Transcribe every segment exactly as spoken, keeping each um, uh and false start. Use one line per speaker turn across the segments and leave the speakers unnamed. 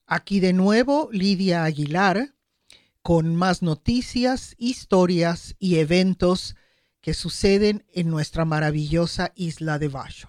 Aquí de nuevo Lidia Aguilar con más noticias, historias y eventos que suceden en nuestra maravillosa isla de Vashon.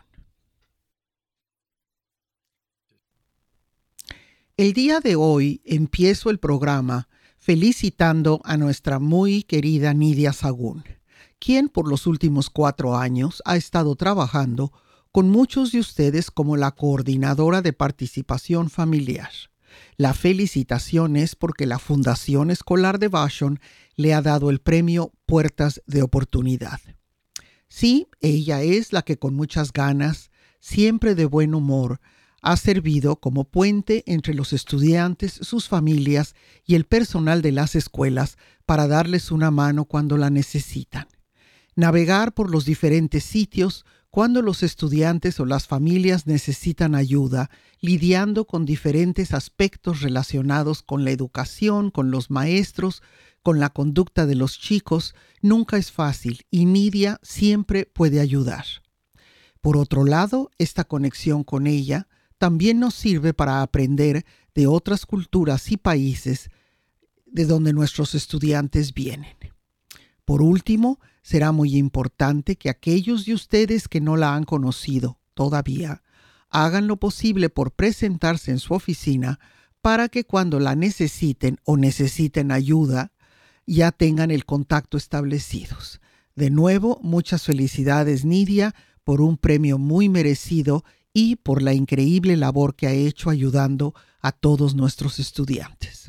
El día de hoy empiezo el programa felicitando a nuestra muy querida Nidia Sagún, quien por los últimos cuatro años ha estado trabajando con muchos de ustedes como la coordinadora de participación familiar. La felicitación es porque la Fundación Escolar de Vashon le ha dado el premio Puertas de Oportunidad. Sí, ella es la que con muchas ganas, siempre de buen humor, ha servido como puente entre los estudiantes, sus familias y el personal de las escuelas para darles una mano cuando la necesitan. Navegar por los diferentes sitios cuando los estudiantes o las familias necesitan ayuda, lidiando con diferentes aspectos relacionados con la educación, con los maestros, con la conducta de los chicos, nunca es fácil y Nidia siempre puede ayudar. Por otro lado, esta conexión con ella también nos sirve para aprender de otras culturas y países de donde nuestros estudiantes vienen. Por último, será muy importante que aquellos de ustedes que no la han conocido todavía hagan lo posible por presentarse en su oficina para que cuando la necesiten o necesiten ayuda, ya tengan el contacto establecidos. De nuevo, muchas felicidades, Nidia, por un premio muy merecido y por la increíble labor que ha hecho ayudando a todos nuestros estudiantes.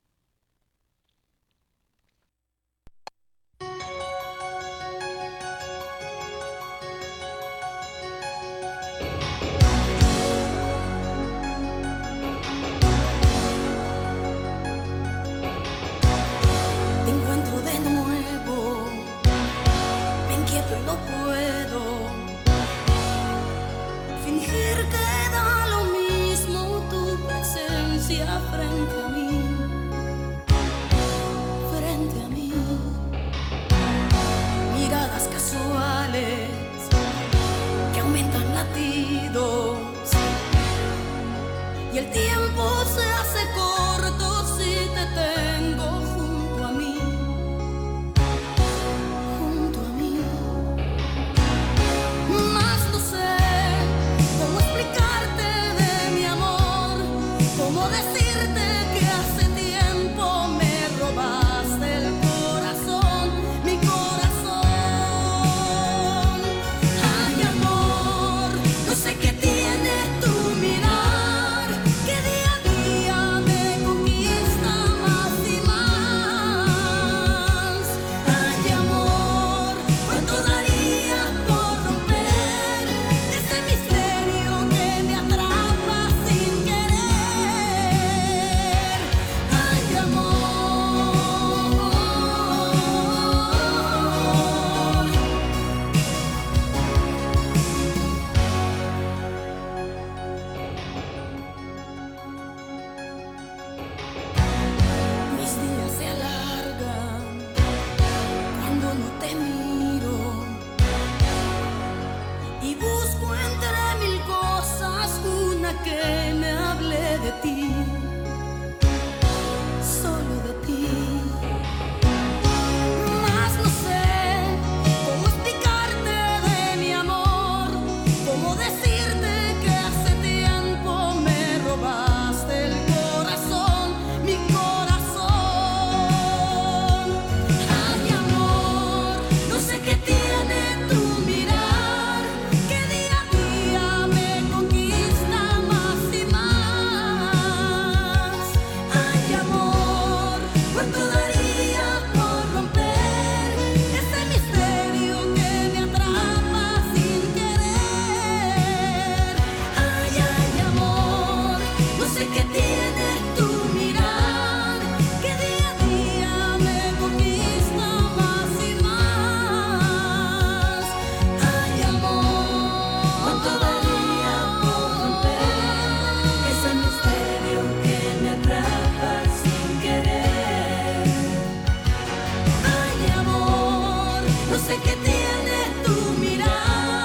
Y el tiempo se hace corto si te tengo junto a mí, junto a mí. Mas no sé cómo explicarte de mi amor, cómo decirte que hace tiempo me robaste el corazón, mi corazón. Ay, amor, no sé qué tiene tu mirar. Que me hable de ti, solo de ti. Mas no sé cómo explicarte de mi amor, cómo decirte que hace tiempo me robaste el corazón, mi corazón. Ay, amor, no sé qué tiene tu mirar, que día a día me conquista.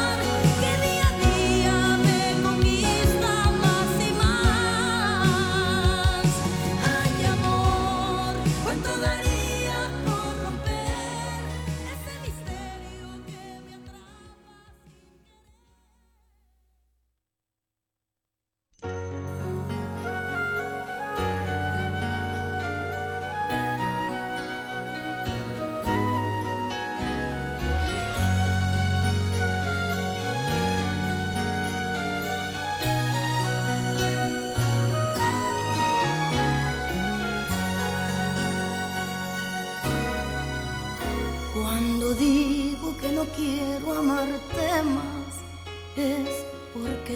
Más y más.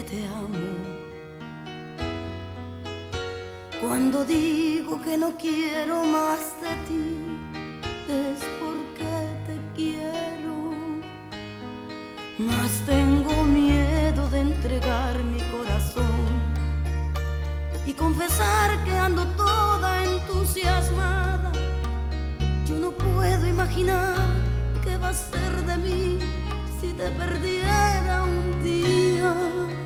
te amo. Cuando digo que no quiero más de ti, es porque te quiero. Mas tengo miedo de entregar mi corazón y confesar que ando toda entusiasmada. Yo no puedo imaginar qué va a ser de mí si te perdiera un día.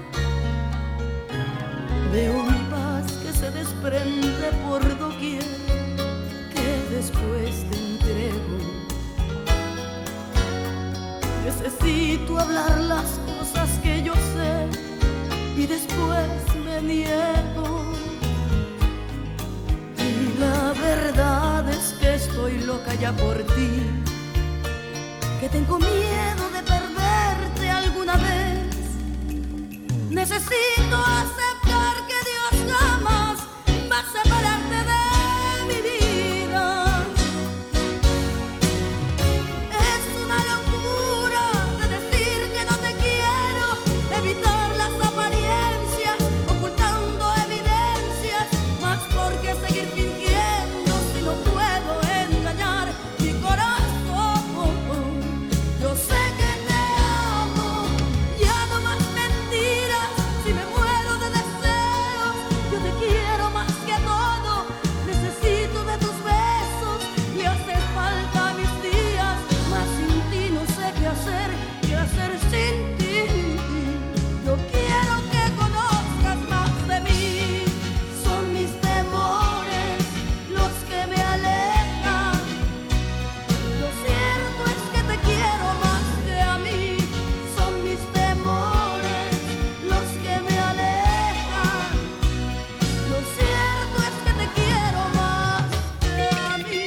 Veo mi paz que se desprende por doquier, que después te entrego. Necesito hablar las cosas que yo sé y después me niego. Y la verdad es que estoy loca ya por ti, que tengo miedo de perderte alguna vez. Necesito aceptar que Dios jamás va a separarte de mi vida. Es una locura de decir que no te quiero, evitar las apariencias, ocultando evidencias, más porque seguir fingiendo si no puedo engañar mi corazón. Yo sé que te amo, ya no más mentiras, si me muero de deseos, yo te quiero más que todo, necesito de tus besos, le hace falta a mis días, mas sin ti no sé qué hacer, qué hacer sin ti. Yo quiero que conozcas más de mí, son mis temores los que me alejan. Lo cierto es que te quiero más que a mí, son mis temores los que me alejan. Lo cierto es que te quiero más que a mí.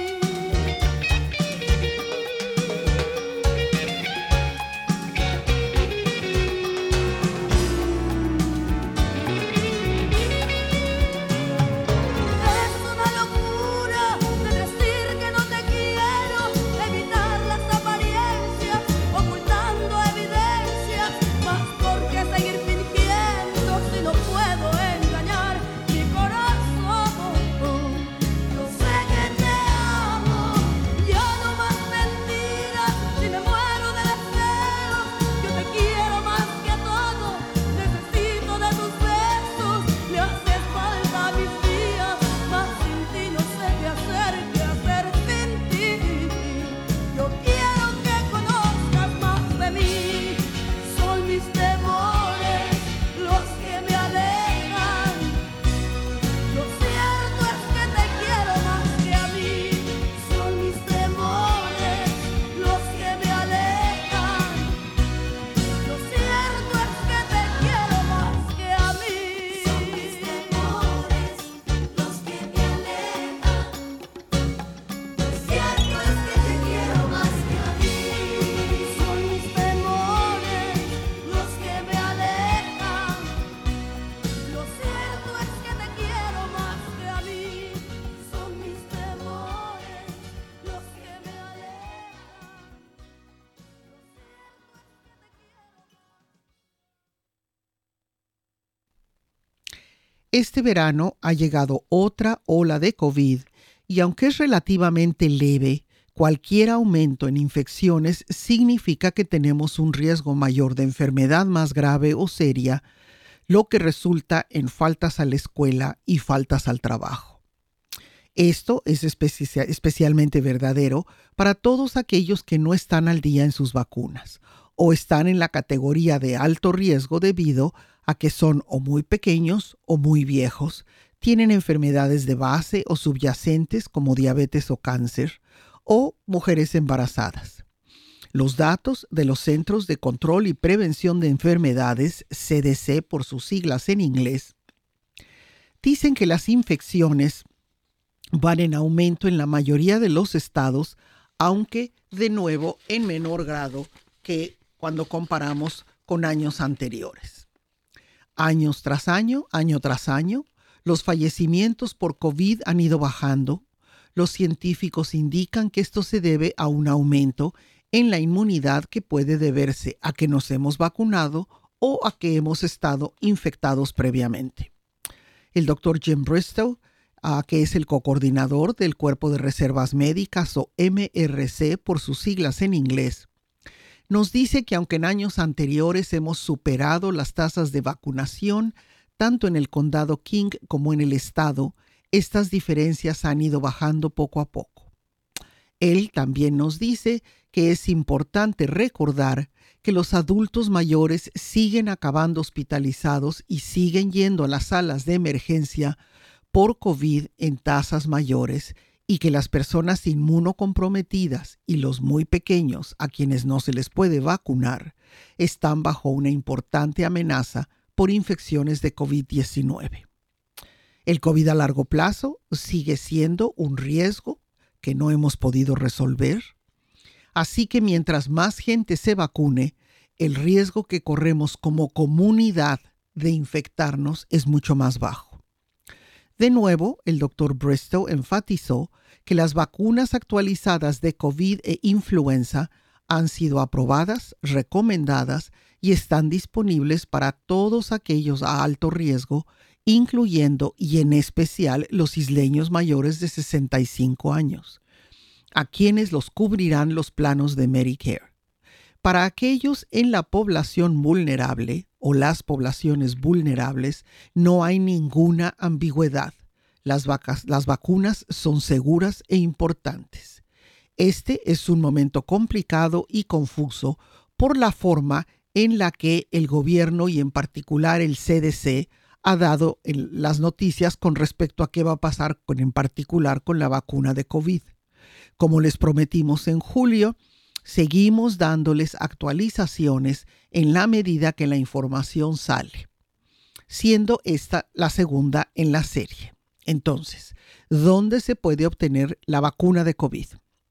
Es una locura de decir que no te quiero, evitar las apariencias, ocultando evidencias, más porque seguir fingiendo si no puedo engañar mi corazón. Yo sé que te amo, ya no más mentiras, si me muero de deseos, yo te quiero más que todo, necesito de tus besos, me hace falta mis días, mas sin ti no sé qué hacer, qué hacer sin ti. Yo quiero que conozcas más de mí, son mis temores los que me alejan. Lo cierto es que te quiero más que a mí, son mis temores los que me alejan. Lo cierto es que te quiero más que a mí. Son mis temores los que me alejan. Lo cierto es que te quiero más que a mí. Son mis temores los que me alejan. Lo cierto es que te quiero más que a mí. Son mis temores los que me alejan.
Este verano ha llegado otra ola de COVID y aunque es relativamente leve, cualquier aumento en infecciones significa que tenemos un riesgo mayor de enfermedad más grave o seria, lo que resulta en faltas a la escuela y faltas al trabajo. Esto es especia- especialmente verdadero para todos aquellos que no están al día en sus vacunas o están en la categoría de alto riesgo debido a que son o muy pequeños o muy viejos, tienen enfermedades de base o subyacentes como diabetes o cáncer, o mujeres embarazadas. Los datos de los Centros de Control y Prevención de Enfermedades, C D C por sus siglas en inglés, dicen que las infecciones van en aumento en la mayoría de los estados, aunque de nuevo en menor grado que cuando comparamos con años anteriores. Años tras año, año tras año, los fallecimientos por COVID han ido bajando. Los científicos indican que esto se debe a un aumento en la inmunidad que puede deberse a que nos hemos vacunado o a que hemos estado infectados previamente. El doctor Jim Bristow, uh, que es el cocoordinador del Cuerpo de Reservas Médicas o M R C por sus siglas en inglés, nos dice que aunque en años anteriores hemos superado las tasas de vacunación, tanto en el condado King como en el estado, estas diferencias han ido bajando poco a poco. Él también nos dice que es importante recordar que los adultos mayores siguen acabando hospitalizados y siguen yendo a las salas de emergencia por COVID en tasas mayores y que las personas inmunocomprometidas y los muy pequeños a quienes no se les puede vacunar están bajo una importante amenaza por infecciones de COVID diecinueve. El COVID a largo plazo sigue siendo un riesgo que no hemos podido resolver. Así que mientras más gente se vacune, el riesgo que corremos como comunidad de infectarnos es mucho más bajo. De nuevo, el doctor Bristow enfatizó que las vacunas actualizadas de COVID e influenza han sido aprobadas, recomendadas y están disponibles para todos aquellos a alto riesgo, incluyendo y en especial los isleños mayores de sesenta y cinco años, a quienes los cubrirán los planos de Medicare. Para aquellos en la población vulnerable o las poblaciones vulnerables no hay ninguna ambigüedad. Las, vacas, las vacunas son seguras e importantes. Este es un momento complicado y confuso por la forma en la que el gobierno y en particular el C D C ha dado el, las noticias con respecto a qué va a pasar con, en particular con la vacuna de COVID. Como les prometimos en julio, seguimos dándoles actualizaciones en la medida que la información sale, siendo esta la segunda en la serie. Entonces, ¿dónde se puede obtener la vacuna de COVID?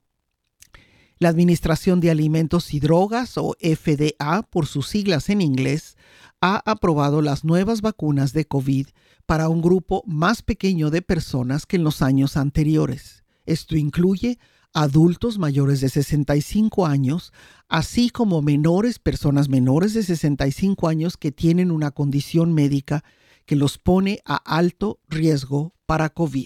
La Administración de Alimentos y Drogas, o F D A por sus siglas en inglés, ha aprobado las nuevas vacunas de COVID para un grupo más pequeño de personas que en los años anteriores. Esto incluye adultos mayores de sesenta y cinco años, así como menores, personas menores de sesenta y cinco años que tienen una condición médica que los pone a alto riesgo para COVID.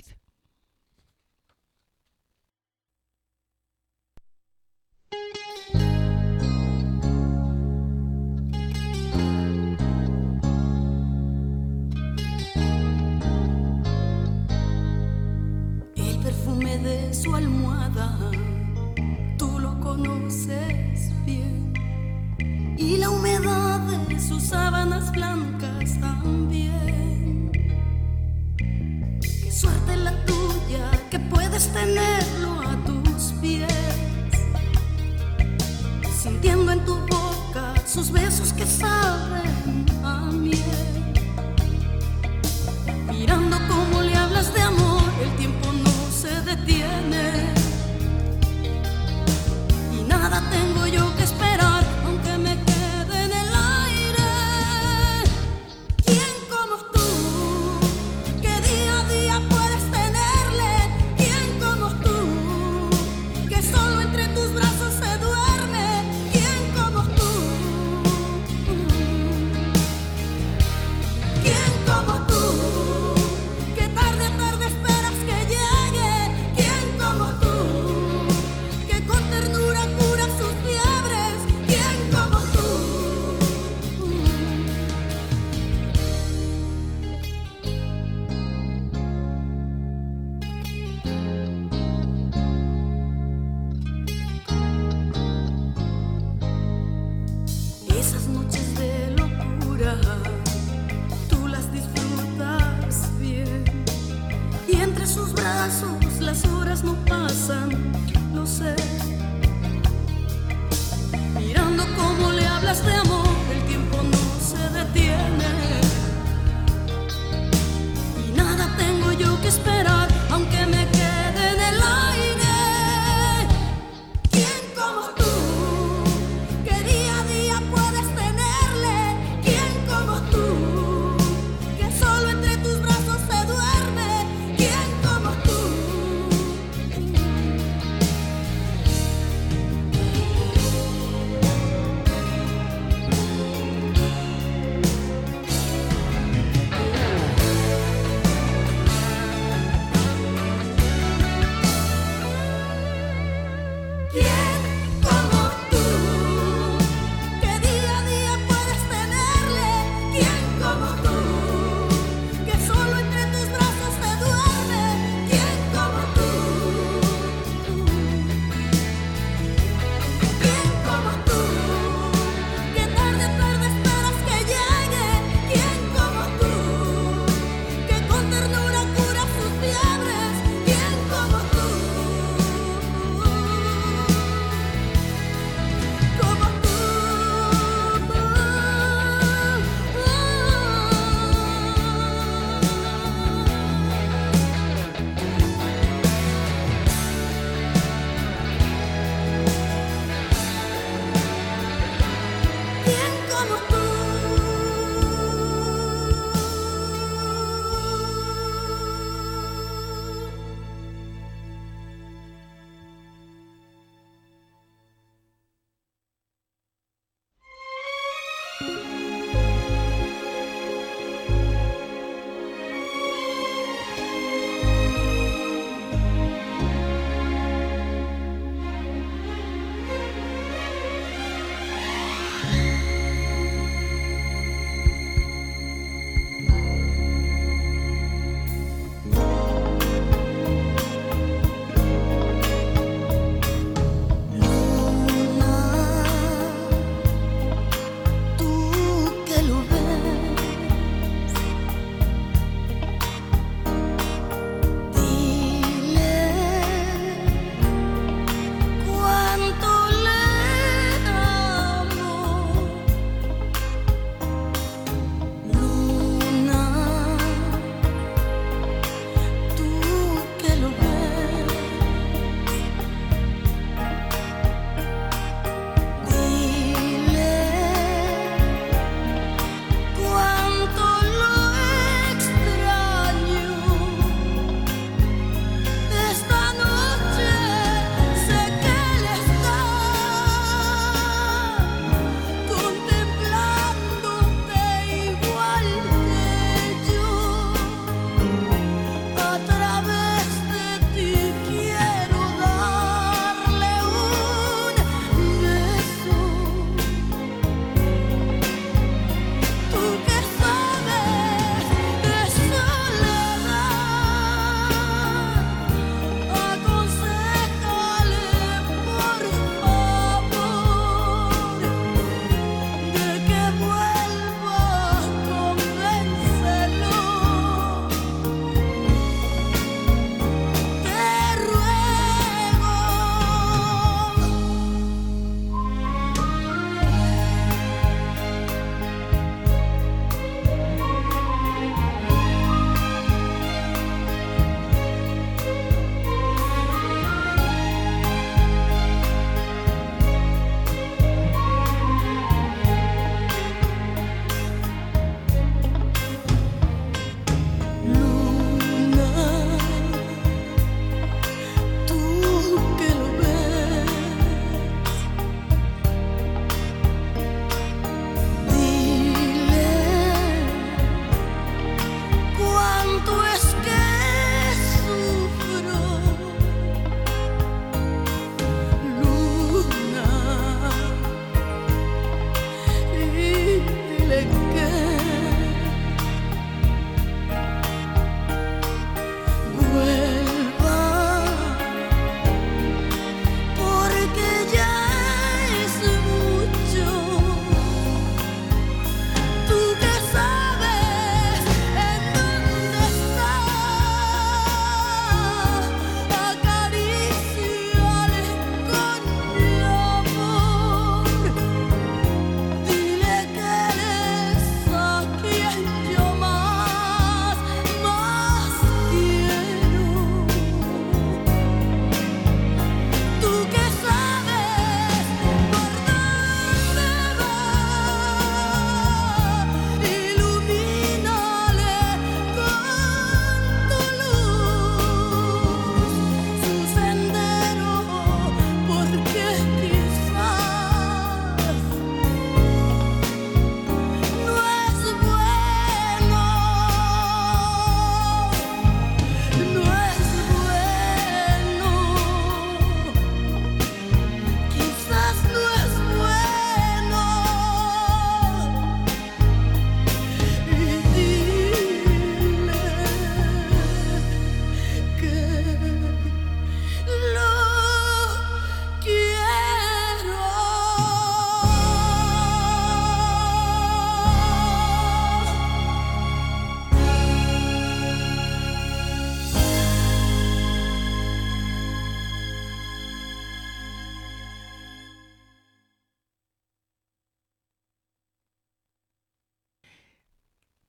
El perfume de su almohada, tú lo conoces bien, y la humedad de sus sábanas blancas también. Qué suerte la tuya que puedes tenerlo a tus pies, sintiendo en tu boca sus besos que saben a miel, mirando cómo le hablas de amor, el tiempo no se detiene y nada tengo yo que esperar, aunque me quede en el aire. ¿Quién como tú, que día a día puedes tenerle? ¿Quién como tú, que solo entre tus brazos se duerme? ¿Quién como tú? ¿Quién como tú? Esas noches de locura, tú las disfrutas bien, y entre sus brazos las horas no pasan, lo sé. Mirando cómo le hablas de amor, el tiempo no se detiene y nada tengo yo que esperar, aunque me quede en el aire. ¿Quién como tú?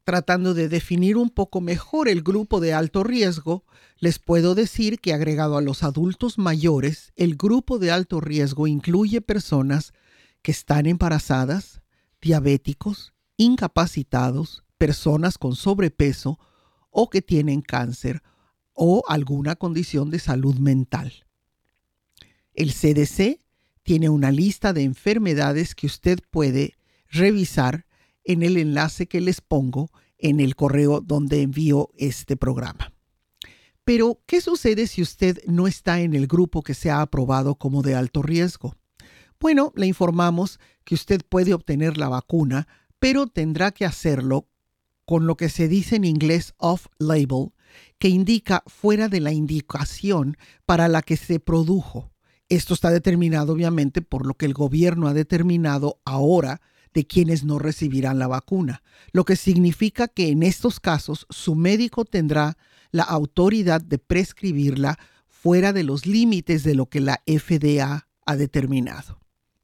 tratando de definir un poco mejor el grupo de alto riesgo, les puedo decir que agregado a los adultos mayores, el grupo de alto riesgo incluye personas que están embarazadas, diabéticos, incapacitados, personas con sobrepeso o que tienen cáncer o alguna condición de salud mental. El C D C tiene una lista de enfermedades que usted puede revisar en el enlace que les pongo en el correo donde envío este programa. Pero, ¿qué sucede si usted no está en el grupo que se ha aprobado como de alto riesgo? Bueno, le informamos que usted puede obtener la vacuna, pero tendrá que hacerlo con lo que se dice en inglés off-label, que indica fuera de la indicación para la que se produjo. Esto está determinado obviamente por lo que el gobierno ha determinado ahora de quienes no recibirán la vacuna, lo que significa que en estos casos su médico tendrá la autoridad de prescribirla fuera de los límites de lo que la F D A ha determinado.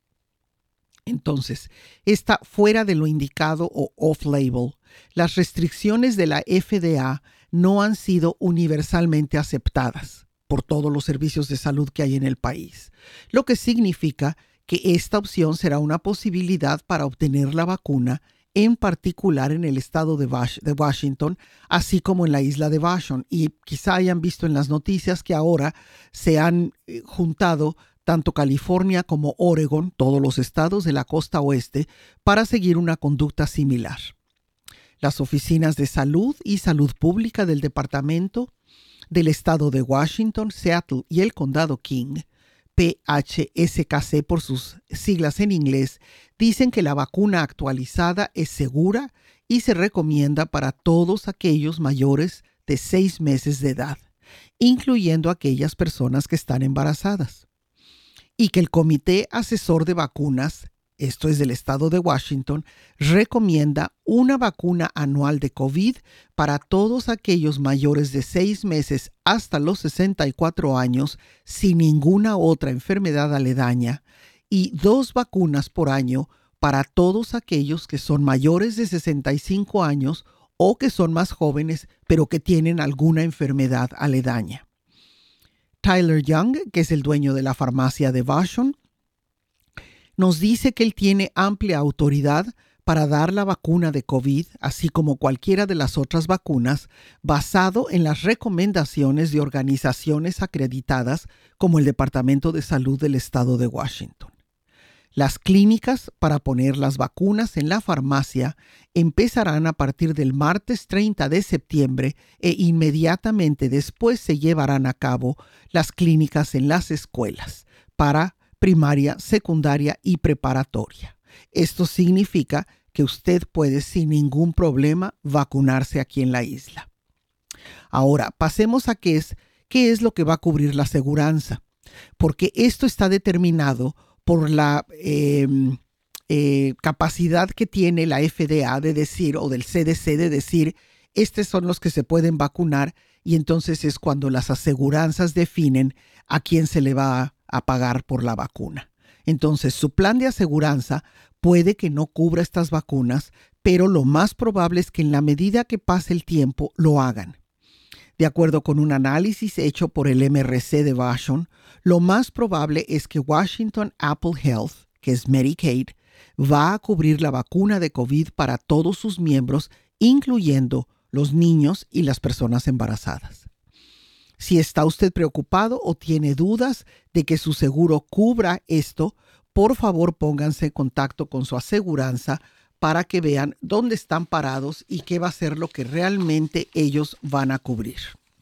Entonces, está fuera de lo indicado o off-label. Las restricciones de la F D A no han sido universalmente aceptadas por todos los servicios de salud que hay en el país, lo que significa que esta opción será una posibilidad para obtener la vacuna, en particular en el estado de, Was- de Washington, así como en la isla de Vashon. Y quizá hayan visto en las noticias que ahora se han eh, juntado tanto California como Oregon, todos los estados de la costa oeste, para seguir una conducta similar. Las oficinas de salud y salud pública del Departamento del Estado de Washington, Seattle y el Condado King, P H S K C por sus siglas en inglés, dicen que la vacuna actualizada es segura y se recomienda para todos aquellos mayores de seis meses de edad, incluyendo aquellas personas que están embarazadas. Y que el Comité Asesor de Vacunas, esto es del estado de Washington, recomienda una vacuna anual de COVID para todos aquellos mayores de seis meses hasta los sesenta y cuatro años sin ninguna otra enfermedad aledaña y dos vacunas por año para todos aquellos que son mayores de sesenta y cinco años o que son más jóvenes pero que tienen alguna enfermedad aledaña. Tyler Young, que es el dueño de la farmacia de Vashon, nos dice que él tiene amplia autoridad para dar la vacuna de COVID, así como cualquiera de las otras vacunas, basado en las recomendaciones de organizaciones acreditadas como el Departamento de Salud del Estado de Washington. Las clínicas para poner las vacunas en la farmacia empezarán a partir del martes treinta de septiembre e inmediatamente después se llevarán a cabo las clínicas en las escuelas para primaria, secundaria y preparatoria. Esto significa que usted puede sin ningún problema vacunarse aquí en la isla. Ahora, pasemos a qué es, qué es lo que va a cubrir la aseguranza, porque esto está determinado por la eh, eh, capacidad que tiene la F D A de decir, o del C D C de decir, estos son los que se pueden vacunar, y entonces es cuando las aseguranzas definen a quién se le va a a pagar por la vacuna. Entonces, su plan de aseguranza puede que no cubra estas vacunas, pero lo más probable es que en la medida que pase el tiempo lo hagan. De acuerdo con un análisis hecho por el M R C de Vashon, lo más probable es que Washington Apple Health, que es Medicaid, va a cubrir la vacuna de COVID para todos sus miembros, incluyendo los niños y las personas embarazadas. Si está usted preocupado o tiene dudas de que su seguro cubra esto, por favor pónganse en contacto con su aseguranza para que vean dónde están parados y qué va a ser lo que realmente ellos van a cubrir.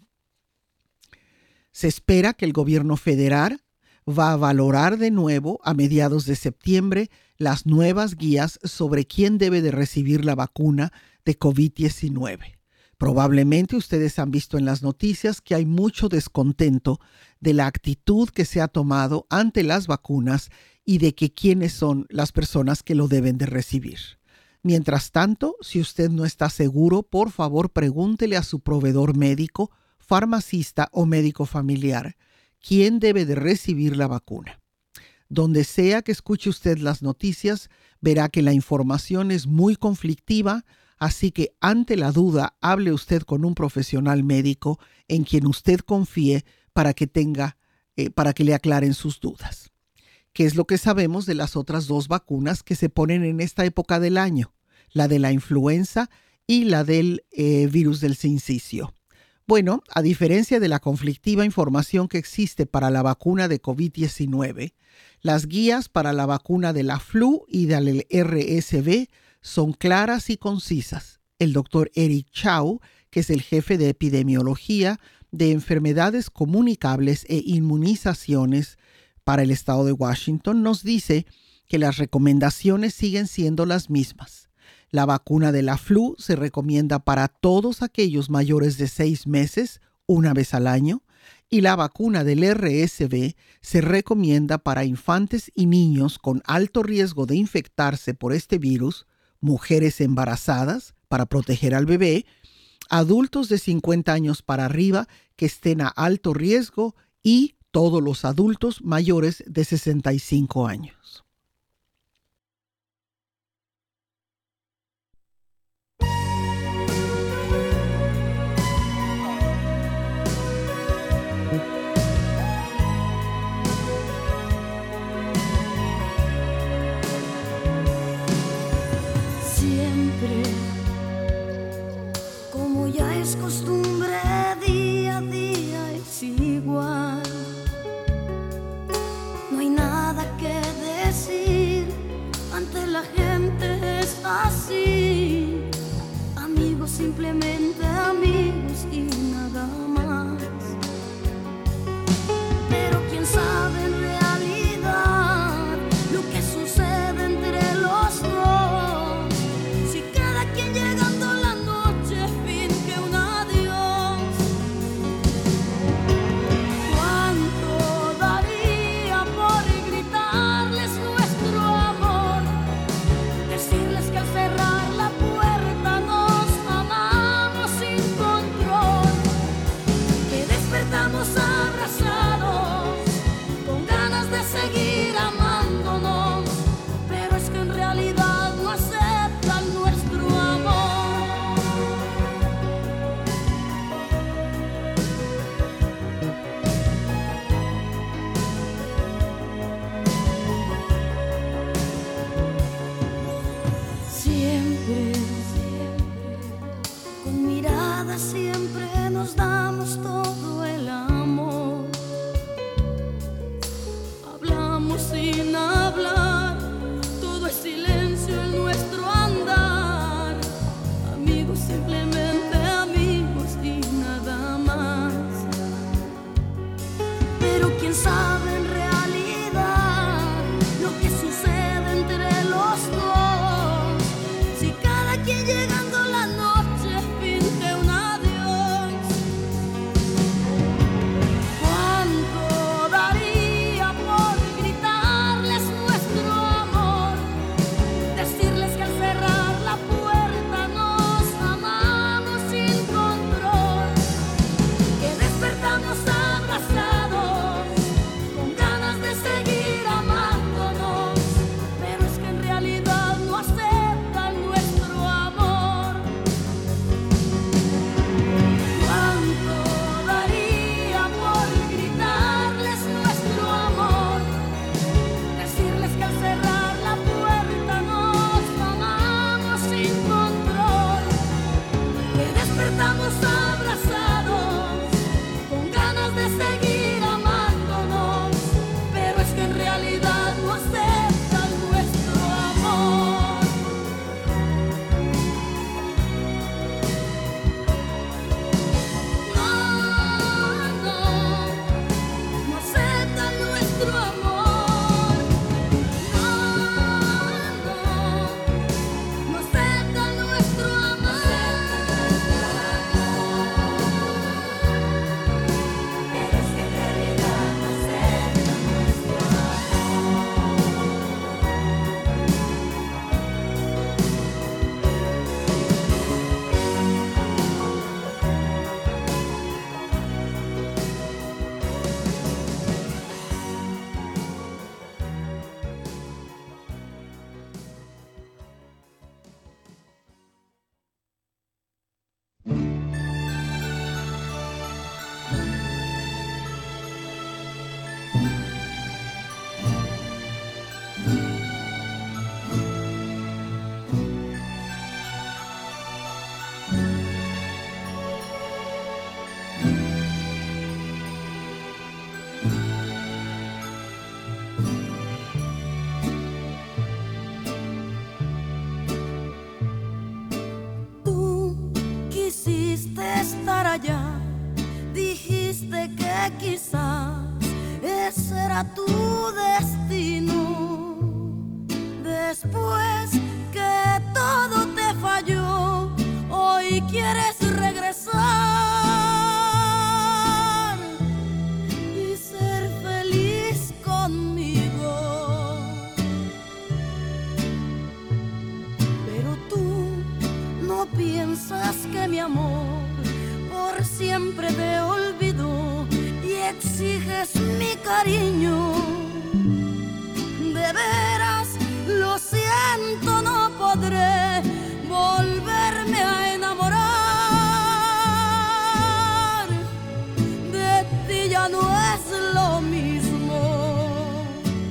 Se espera que el gobierno federal va a valorar de nuevo a mediados de septiembre las nuevas guías sobre quién debe de recibir la vacuna de COVID diecinueve. Probablemente ustedes han visto en las noticias que hay mucho descontento de la actitud que se ha tomado ante las vacunas y de que quiénes son las personas que lo deben de recibir. Mientras tanto, si usted no está seguro, por favor pregúntele a su proveedor médico, farmacista o médico familiar quién debe de recibir la vacuna. Donde sea que escuche usted las noticias, verá que la información es muy conflictiva. Así que ante la duda, hable usted con un profesional médico en quien usted confíe para que tenga, eh, para que le aclaren sus dudas. ¿Qué es lo que sabemos de las otras dos vacunas que se ponen en esta época del año? La de la influenza y la del eh, virus del sincicio. Bueno, a diferencia de la conflictiva información que existe para la vacuna de COVID diecinueve, las guías para la vacuna de la flu y del R S V son claras y concisas. El doctor Eric Chau, que es el jefe de epidemiología de enfermedades comunicables e inmunizaciones para el estado de Washington, nos dice que las recomendaciones siguen siendo las mismas. La vacuna de la flu se recomienda para todos aquellos mayores de seis meses, una vez al año, y la vacuna del R S V se recomienda para infantes y niños con alto riesgo de infectarse por este virus, mujeres embarazadas para proteger al bebé, adultos de cincuenta años para arriba que estén a alto riesgo y todos los adultos mayores de sesenta y cinco años.
Siempre, como ya es costumbre, día a día es igual. No hay nada que decir, ante la gente es así. Amigos, simplemente amigos y nada más. Pero quién sabe en realidad lo que sucede entre los dos. Si cada quien llegando la noche finge un adiós. ¿Cuánto daría por gritarles nuestro amor? Decirles que al cerrar la puerta nos amamos sin control. Que despertamos abrazados con ganas de seguir amándonos. Pero es que en realidad no aceptan nuestro amor. Siempre, siempre, con mirada siempre nos damos todo el amor. Hablamos sin hablar, todo es silencio en nuestro andar. Amigos, simplemente amigos y nada más. Pero quién sabe en realidad lo que sucede entre los dos. Si cada quien llegando la noche finge un adiós. ¿Cuánto daría por gritarles nuestro amor? Decirles que al cerrar la puerta nos amamos sin control. Que despertamos abrazados que quizás ese era tu destino. Después que todo te falló, hoy quieres regresar y ser feliz conmigo. Pero tú no piensas que mi amor por siempre te olvidó y exiges mi cariño. De veras, lo siento, no podré volverme a enamorar. De ti ya no es lo mismo.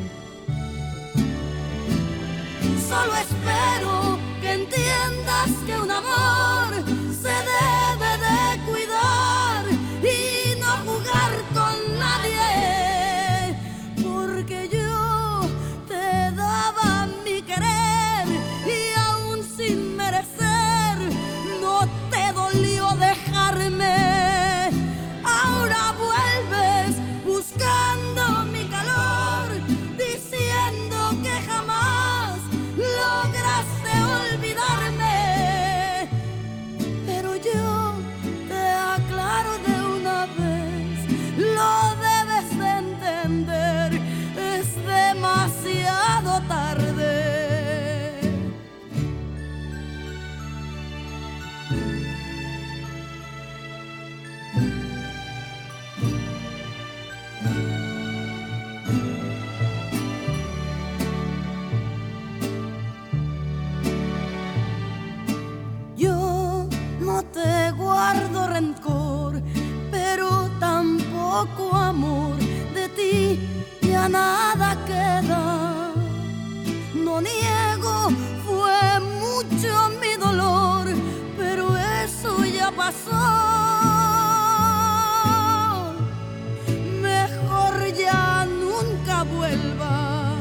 Solo espero que entiendas que un amor se debe de cuidar y no jugar con nadie, porque yo te daba mi querer y aún sin merecer no te dolió dejarme. Ahora vuelves buscando mi calor, diciendo que jamás lograste olvidarme. Pero yo te aclaro de una vez, lo debes de entender, es demasiado tarde. Yo no te guardo rencor, pero tampoco amor. De ti ya nada queda. No niego, fue mucho mi dolor, pero eso ya pasó. Mejor ya nunca vuelvas.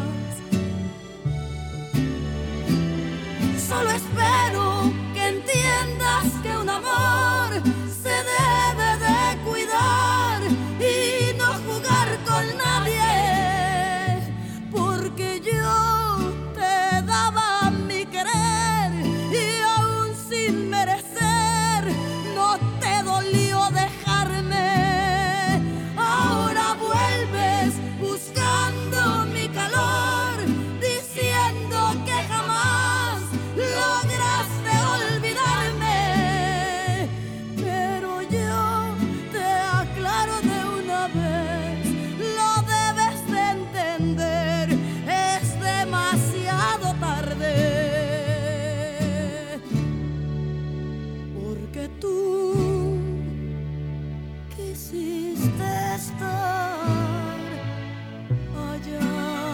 Solo espero que entiendas que un amor se debe de cuidar y no jugar con nadie, porque yo te daba mi querer y aún sin merecer no te dolió dejarme. Ahora vuelves buscando mi calor, diciendo que jamás lograste olvidarme. Pero yo te aclaro de una vez, lo debes de entender, es demasiado tarde. Porque tú quisiste estar allá.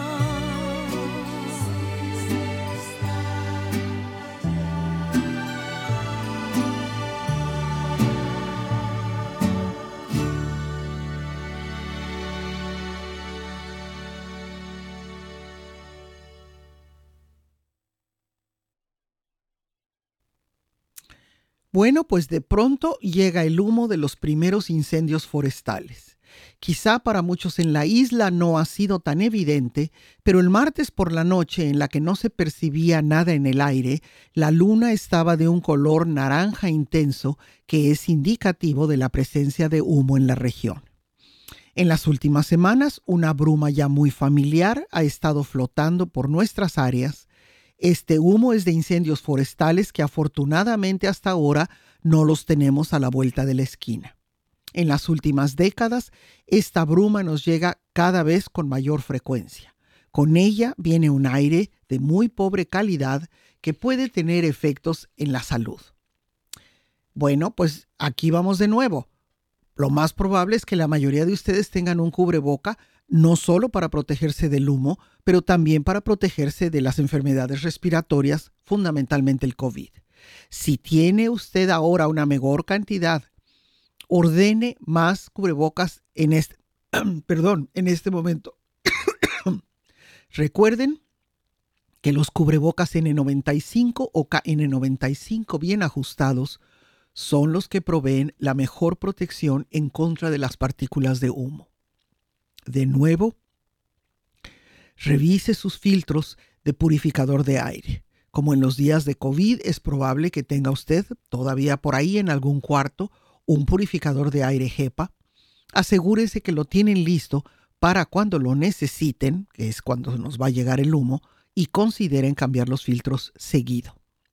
Bueno, pues de pronto llega el humo de los primeros incendios forestales. Quizá para muchos en la isla no ha sido tan evidente, pero el martes por la noche, en la que no se percibía nada en el aire, la luna estaba de un color naranja intenso que es indicativo de la presencia de humo en la región. En las últimas semanas, una bruma ya muy familiar ha estado flotando por nuestras áreas. Este humo es de incendios forestales que afortunadamente hasta ahora no los tenemos a la vuelta de la esquina. En las últimas décadas, esta bruma nos llega cada vez con mayor frecuencia. Con ella viene un aire de muy pobre calidad que puede tener efectos en la salud. Bueno, pues aquí vamos de nuevo. Lo más probable es que la mayoría de ustedes tengan un cubreboca, no solo para protegerse del humo, pero también para protegerse de las enfermedades respiratorias, fundamentalmente el COVID. Si tiene usted ahora una mejor cantidad, ordene más cubrebocas en este, perdón, en este momento. Recuerden que los cubrebocas N noventa y cinco o K N noventa y cinco bien ajustados son los que proveen la mejor protección en contra de las partículas de humo. De nuevo, revise sus filtros de purificador de aire. Como en los días de COVID, es probable que tenga usted todavía por ahí en algún cuarto un purificador de aire HEPA. Asegúrese que lo tienen listo para cuando lo necesiten, que es cuando nos va a llegar el humo, y consideren cambiar los filtros seguido.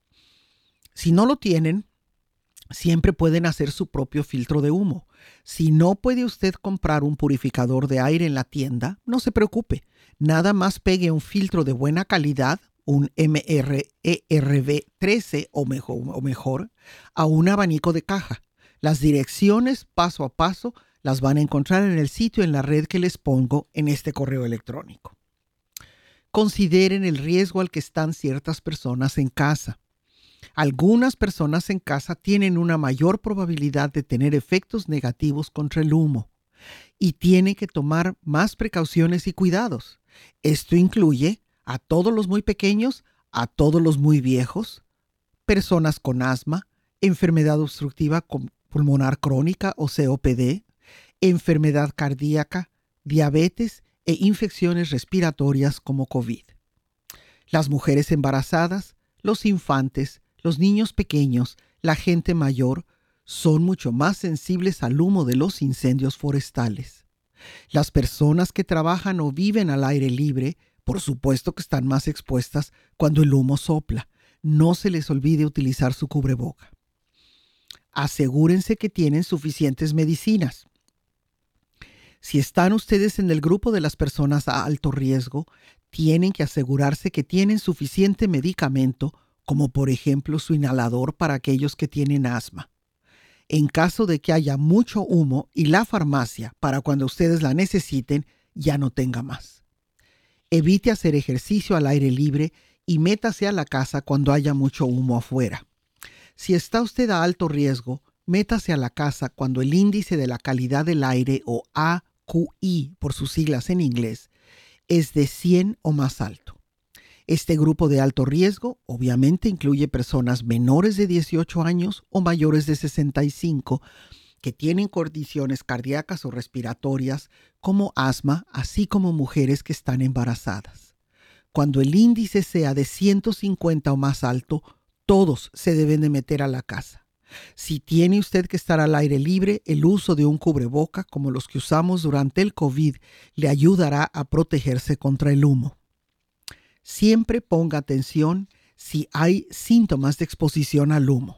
Si no lo tienen, siempre pueden hacer su propio filtro de humo. Si no puede usted comprar un purificador de aire en la tienda, no se preocupe. Nada más pegue un filtro de buena calidad, un M R E R V trece o mejor, o mejor, a un abanico de caja. Las direcciones paso a paso las van a encontrar en el sitio en la red que les pongo en este correo electrónico. Consideren el riesgo al que están ciertas personas en casa. Algunas personas en casa tienen una mayor probabilidad de tener efectos negativos contra el humo y tienen que tomar más precauciones y cuidados. Esto incluye a todos los muy pequeños, a todos los muy viejos, personas con asma, enfermedad obstructiva pulmonar crónica o C O P D, enfermedad cardíaca, diabetes e infecciones respiratorias como COVID. Las mujeres embarazadas, los infantes, los niños pequeños, la gente mayor, son mucho más sensibles al humo de los incendios forestales. Las personas que trabajan o viven al aire libre, por supuesto que están más expuestas cuando el humo sopla. No se les olvide utilizar su cubreboca. Asegúrense que tienen suficientes medicinas. Si están ustedes en el grupo de las personas a alto riesgo, tienen que asegurarse que tienen suficiente medicamento, como por ejemplo su inhalador para aquellos que tienen asma. En caso de que haya mucho humo y la farmacia, para cuando ustedes la necesiten, ya no tenga más. Evite hacer ejercicio al aire libre y métase a la casa cuando haya mucho humo afuera. Si está usted a alto riesgo, métase a la casa cuando el índice de la calidad del aire, o A Q I por sus siglas en inglés, es de cien o más alto. Este grupo de alto riesgo obviamente incluye personas menores de dieciocho años o mayores de sesenta y cinco que tienen condiciones cardíacas o respiratorias como asma, así como mujeres que están embarazadas. Cuando el índice sea de ciento cincuenta o más alto, todos se deben de meter a la casa. Si tiene usted que estar al aire libre, el uso de un cubreboca como los que usamos durante el COVID le ayudará a protegerse contra el humo. Siempre ponga atención si hay síntomas de exposición al humo.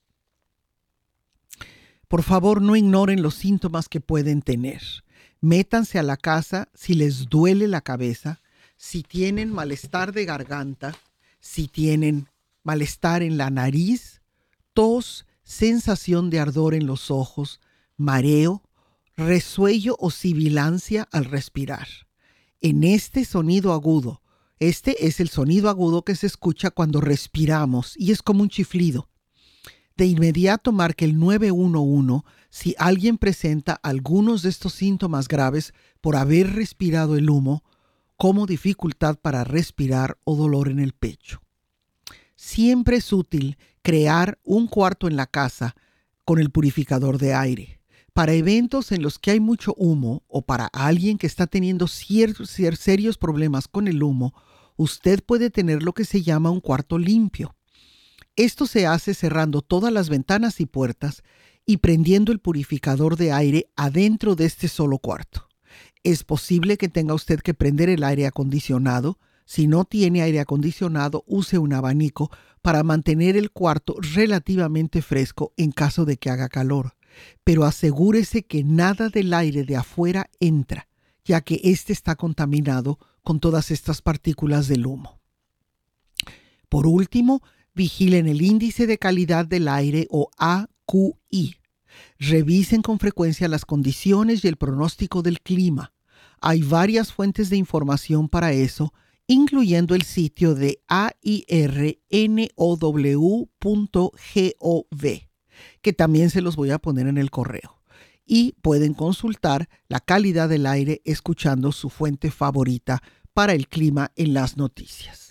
Por favor, no ignoren los síntomas que pueden tener. Métanse a la casa si les duele la cabeza, si tienen malestar de garganta, si tienen malestar en la nariz, tos, sensación de ardor en los ojos, mareo, resuello o sibilancia al respirar. En este sonido agudo, este es el sonido agudo que se escucha cuando respiramos y es como un chiflido. De inmediato marque el nueve uno uno si alguien presenta algunos de estos síntomas graves por haber respirado el humo, como dificultad para respirar o dolor en el pecho. Siempre es útil crear un cuarto en la casa con el purificador de aire. Para eventos en los que hay mucho humo o para alguien que está teniendo ciertos, serios problemas con el humo, usted puede tener lo que se llama un cuarto limpio. Esto se hace cerrando todas las ventanas y puertas y prendiendo el purificador de aire adentro de este solo cuarto. Es posible que tenga usted que prender el aire acondicionado. Si no tiene aire acondicionado, use un abanico para mantener el cuarto relativamente fresco en caso de que haga calor. Pero asegúrese que nada del aire de afuera entra, ya que éste está contaminado con todas estas partículas del humo. Por último, vigilen el índice de calidad del aire, o A Q I. Revisen con frecuencia las condiciones y el pronóstico del clima. Hay varias fuentes de información para eso, incluyendo el sitio de A I R N O W punto gov, que también se los voy a poner en el correo. Y pueden consultar la calidad del aire escuchando su fuente favorita para el clima en las noticias.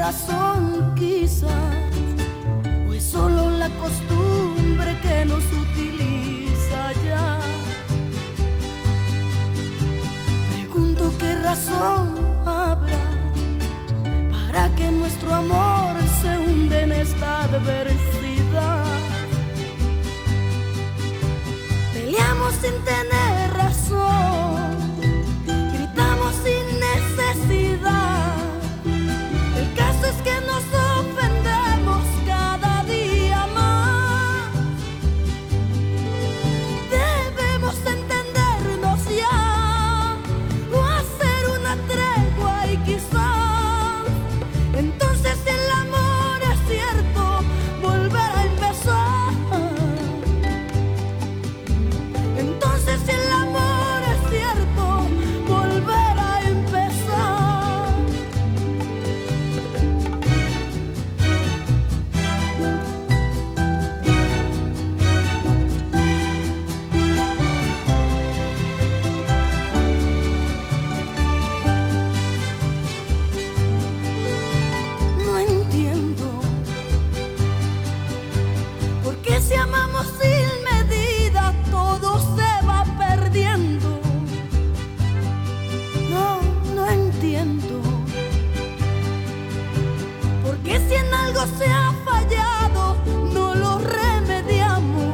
razón quizás, o es solo la costumbre que nos utiliza ya. Pregunto qué razón habrá para que nuestro amor se hunde en esta adversidad. Peleamos sin tener razón, gritamos sin necesidad. El caso es que nos ofendemos cada día más. Debemos entendernos ya, o hacer una tregua y quizás entonces el amor es cierto, volver a empezar. Entonces el amor es cierto, volver a empezar. No entiendo por qué si amamos sin medida todo se va perdiendo. No, no entiendo por qué si en algo se ha fallado no lo remediamos.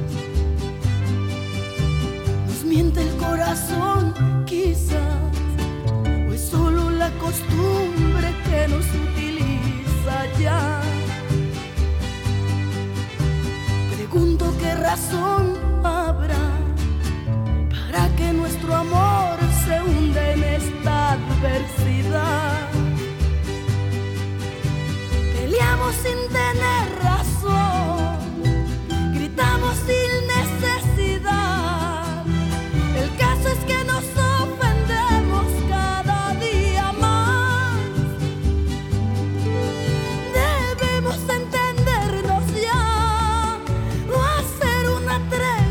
Nos miente el corazón quizás, o es solo la costumbre que nos utiliza ya. Pregunto qué razón habrá para que nuestro amor se hunda en esta adversidad. Peleamos sin tener razón, gritamos sin necesidad. El caso es que nos ofendemos cada día más. Debemos entendernos ya, o hacer una tregua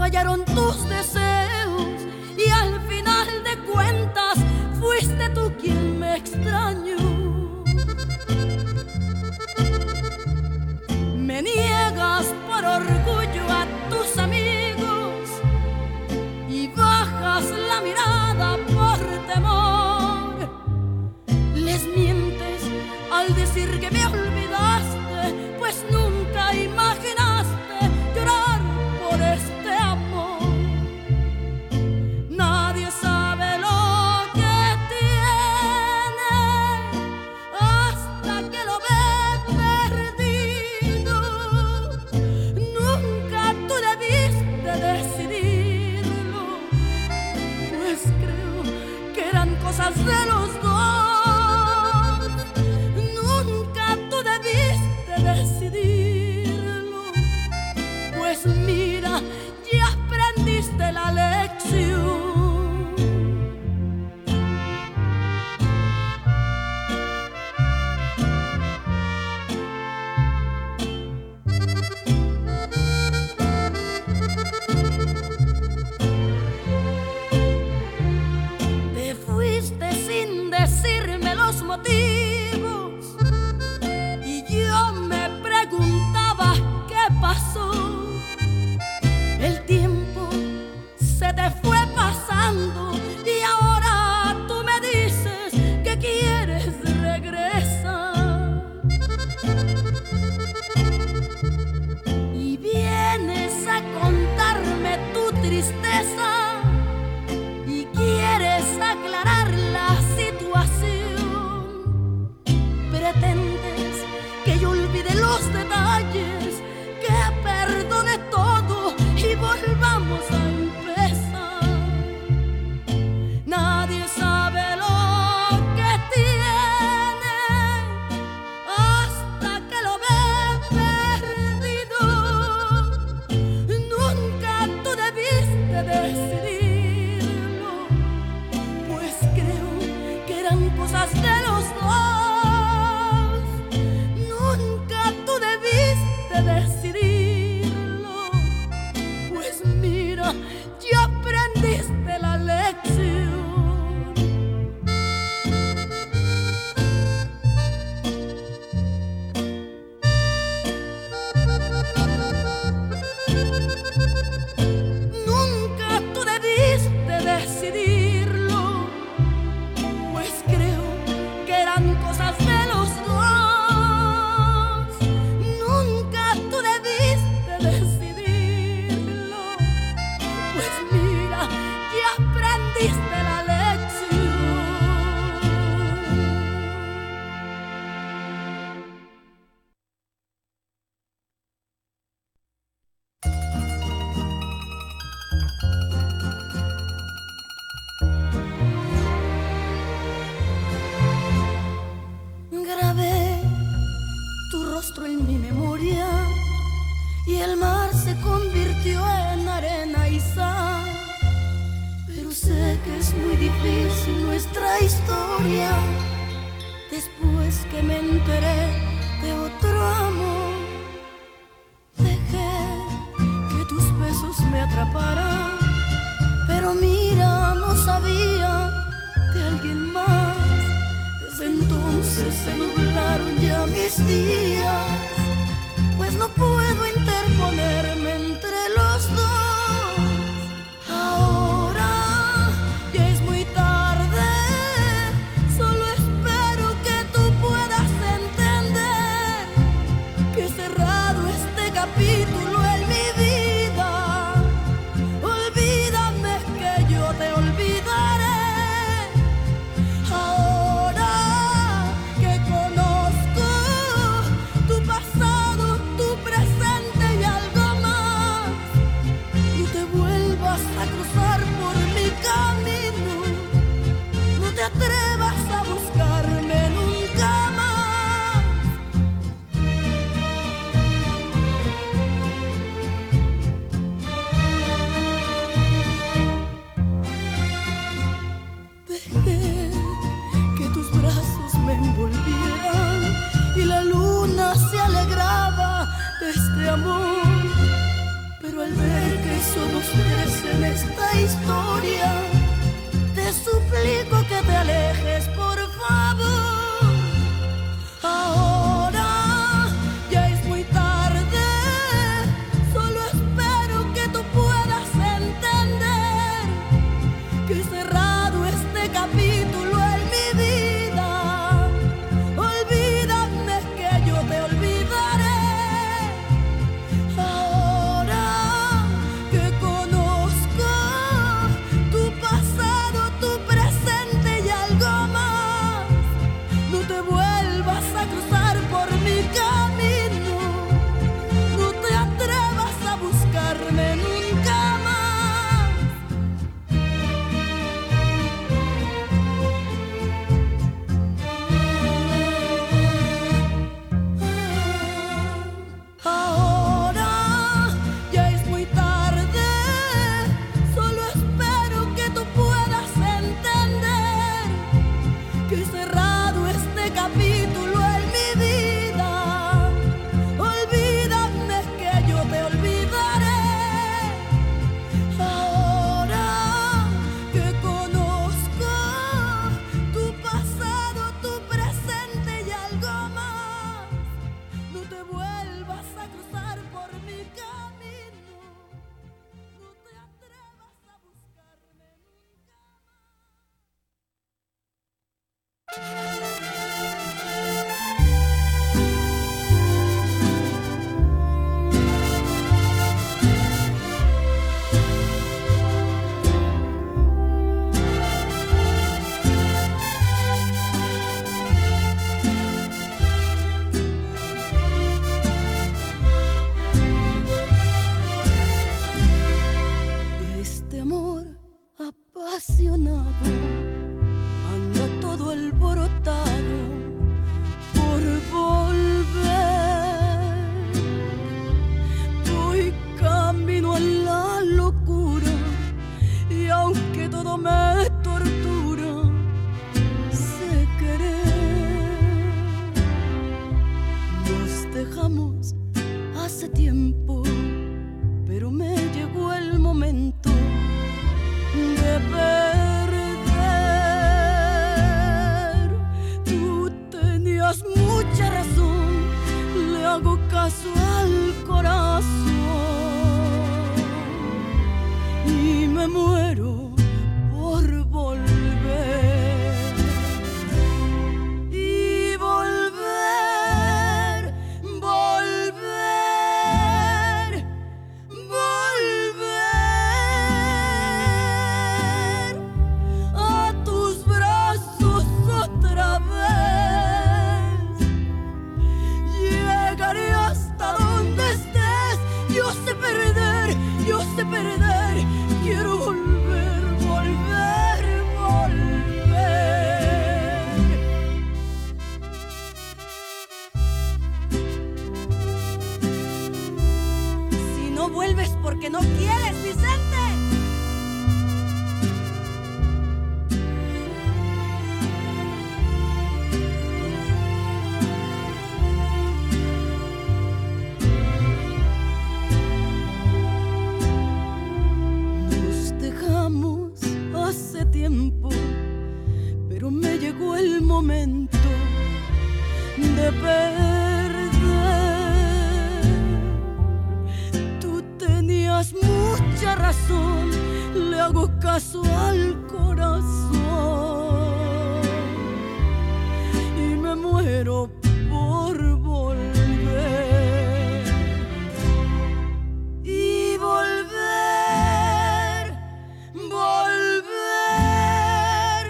fallaron tus deseos y al final de cuentas fuiste tú quien me extrañó. Me niegas por orgullo a tus amigos y bajas la mirada por temor. Les mientes al decir que me olvidaste, pues nunca imaginaste llorar por este amor. Nadie sabe lo que tiene hasta que lo ve perdido. Nunca tú debiste decidirlo, pues creo que eran cosas de los dos. Decidirlo, pues mira, ya aprendiste la lección. Te fuiste sin decirme los motivos y yo me preguntaba qué pasó. El tiempo se te fue pasando y ahora tú me dices que quieres regresar. Y vienes a contarme tu tristeza y quieres aclarar la situación. Pretendes que yo olvide los detalles, que perdone todo y volvamos a empezar. Nadie sabe lo que tiene hasta que lo ve perdido. Nunca tú debiste decidirlo, pues creo que eran cosas de los dos. Decidirlo, pues mira, ya aprendiste la lección. Nunca tú debiste decidirlo, pues creo que eran cosas de los dos. Grabé tu rostro en mi memoria y el mar se convirtió en arena y sal. Pero sé que es muy difícil nuestra historia. Después que me enteré de otro amor, dejé que tus besos me atraparan, pero mira, no sabía de alguien más. Desde entonces se nublaron ya mis días, pues no puedo interponerme entre los dos. Ahora ya es muy tarde, solo espero que tú puedas entender que he cerrado este capítulo en mi vida. Olvídame que yo te olvidaré. Ahora que conozco tu pasado, tu presente y algo más. Anda todo alborotado por volver. Voy camino a la locura y aunque todo me tortura, sé querer. Nos dejamos hace tiempo, pero me llegó el momento de perder. Tú tenías mucha razón, le hago caso al corazón y me muero por volver. Y volver, volver, volver a tus brazos otra vez. Llegaré hasta donde estés. Yo sé perder, yo sé perder. Quiero volver, volver, volver. Si no vuelves porque no quieres, Vicente. Hace tiempo, pero me llegó el momento de perder. Tú tenías mucha razón, le hago caso al corazón y me muero por volver. Y volver, volver,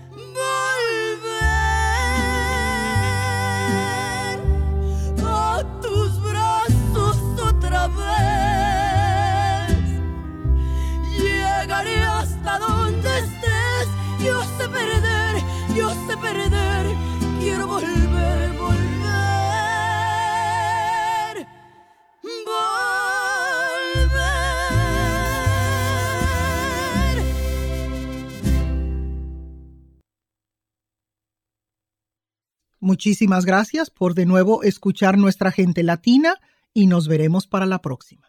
volver a tus brazos otra vez. Llegaré hasta donde estés. Yo sé perder, yo sé perder. Quiero volver, volver, volver.
Muchísimas gracias por de nuevo escuchar Nuestra Gente Latina y nos veremos para la próxima.